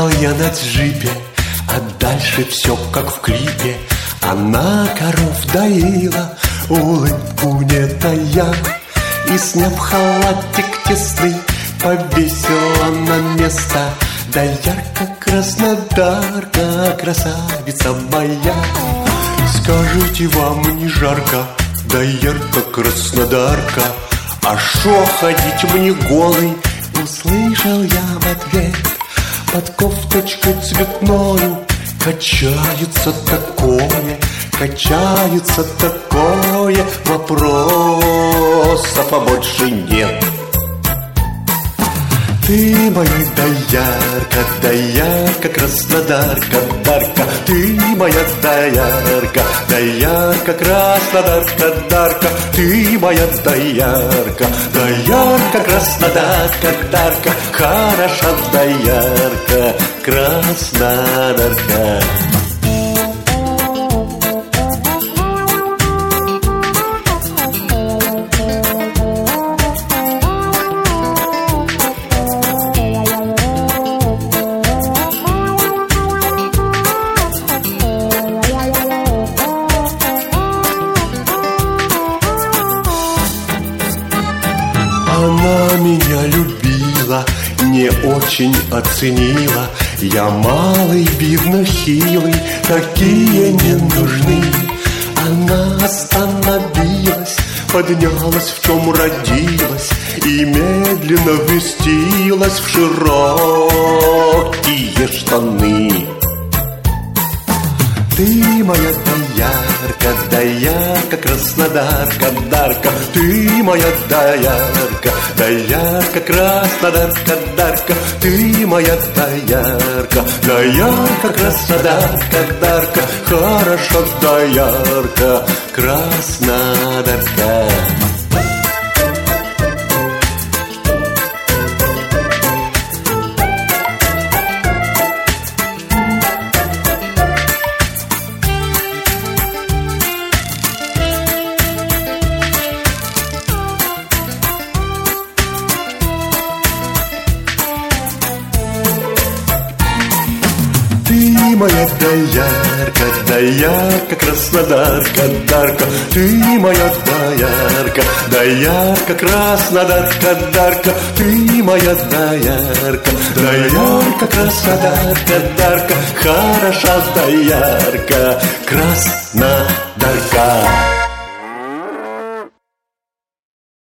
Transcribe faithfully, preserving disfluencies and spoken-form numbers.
Ехал я на джипе, а дальше все как в клипе. Она коров доила, улыбку не тая, и, сняв халатик тесный, повесила на место. Доярка, Краснодарка, красавица моя. Скажите, вам не жарко, доярка, Краснодарка? А шо ходить мне голый? Услышал я в ответ. Под кофточкой цветною качается такое, качается такое. Вопросов побольше нет. Ты моя доярка, доярка, Краснодарка, Дарка. Ты моя доярка, доярка, Краснодарка, Дарка. Ты моя доярка, доярка, Краснодарка, Дарка. Хороша доярка, Краснодарка. Она меня любила, не очень оценила. Я малый, видно, хилый, такие не нужны. Она остановилась, поднялась, в чем родилась, и медленно вместилась в широкие штаны. Ты моя доярка, доярка, Краснодарка, Дарка. Ты моя доярка, доярка, Краснодарка, Дарка. Ты моя доярка, доярка, Краснодарка, Дарка. Хорошо, доярка, Краснодарка. Ты моя доярка, доярка, Краснодарка, Дарка. Ты моя доярка, доярка, Краснодарка, Дарка. Ты моя доярка, доярка, Краснодарка, Дарка. Хороша доярка, Краснодарка.